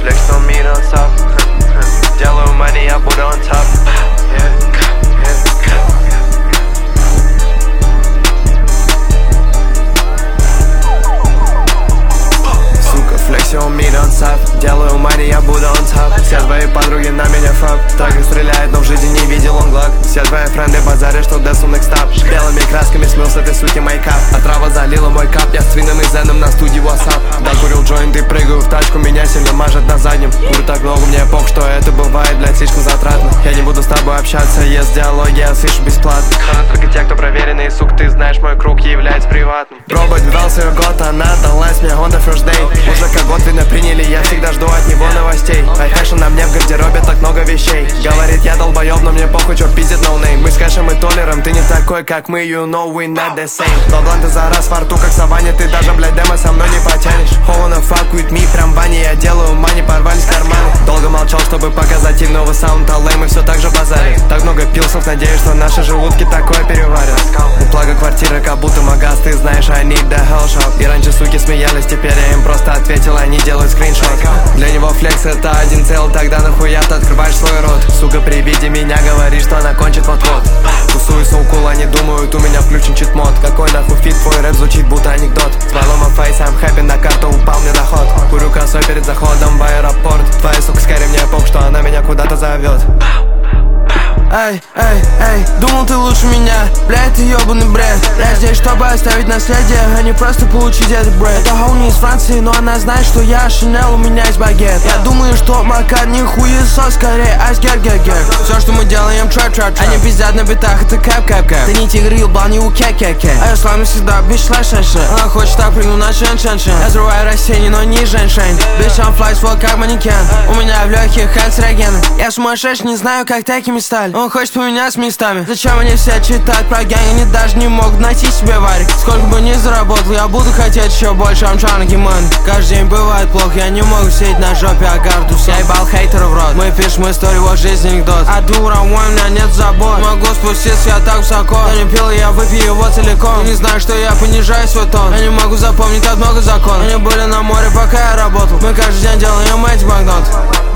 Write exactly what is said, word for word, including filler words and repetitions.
flex on me on top. Делаю money, я буду on top. Сука, flex on me on top. Делаю money, я буду on top. Все твои подруги на меня фаб. Так и стреляет, но в жизни не видел он глак. Все твои френды базарят, что that's on next stop. Белыми красками смыл с этой суки мейкап. Отрава залила мой кап. Я с твином и зеном на студии WhatsApp. Докурил джойнт и прыгаю в тачку. Меня сильно мажет на заднем. Курю так много, мне пох, что это бывает, блядь, слишком затратно. Я не буду с тобой общаться, есть диалоги, я слышу бесплатно. Только те, кто проверенный, сука, ты знаешь, мой круг является приватным. Пробовать вдался ее год, она далась мне on the first day. Уже как год, видно, приняли, я всегда жду от него новостей. Айфэшн на мне в гардеробе, так много вещей. Говорит, я долбоёб, но мне похуй, чё пиздит no name. Мы с Кэшем и Толером, ты не такой, как мы, you know we not the same. Два бланта за раз во рту, как саванне, ты даже, блядь, демо со мной не потянешь. Who wanna fuck with me, прям в бане, я делаю мани, порвались карманы. Долго молчал, чтобы показать им новый саунд, а мы все так же базарим. Так много пилсов, надеюсь, что наши желудки такое переварят. У плага квартира, как будто магаз, ты знаешь, I need the hell shop. И раньше суки смеялись, теперь я им просто ответил, они делают скриншот. Для него флекс это один цел, тогда нахуя ты открываешь свой рот. Сука, при виде меня говорит, что она кончит вот-вот. Тусуюсь у кула, они думают, у меня включен чит-мод. Какой нахуй фит, твой рэп звучит будто анекдот. Smile on my face, I'm happy, на карту упал мне доход. Курю косой перед заходом в аэропорт. Твоя сука скорее мне пох, что она меня куда-то зовет. Эй, эй, эй, думал ты лучше меня, бля, это ёбаный бред. Я здесь, чтобы оставить наследие, а не просто получить этот бред. Это Хоуни из Франции, но она знает, что я Шинел, у меня есть багет. Я думаю, что Макар не хуесос, скорее айсгер-гер-гер. Все, что мы делаем, трэп-трэп-трэп. Они пиздят на битах, это кэп-кэп-кэп. Ты не тигр, ебал, не у кэ-кэ-кэ. А я с вами всегда, бич, шлэ-ше-ше. Она хочет так прыгну на шен-шен-шен. Я взрываю растения, но не жен-шен. Бич, I'm fly swell, как манекен. У меня в легких хэнс-реген. Я сумасшедший, не знаю, как такими стали. Он хочет поменять местами. Зачем они все читают про гэнг? Они даже не могут найти себе варик. Сколько бы ни заработал, я буду хотеть еще больше. I'm trying to get money. Каждый день бывает плохо, я не могу сидеть на жопе, а гордусь. Я ебал хейтеров в рот. Мы пишем историю, вот жизнь анекдот. I do what I want, у меня нет забот. Могу спуститься, я так высоко. Я не пил, я выпью его целиком. Ты не знаешь, что я понижаю свой тон. Я не могу запомнить так много законов. Они были на море, пока я работал. Мы каждый день делаем эти банкноты.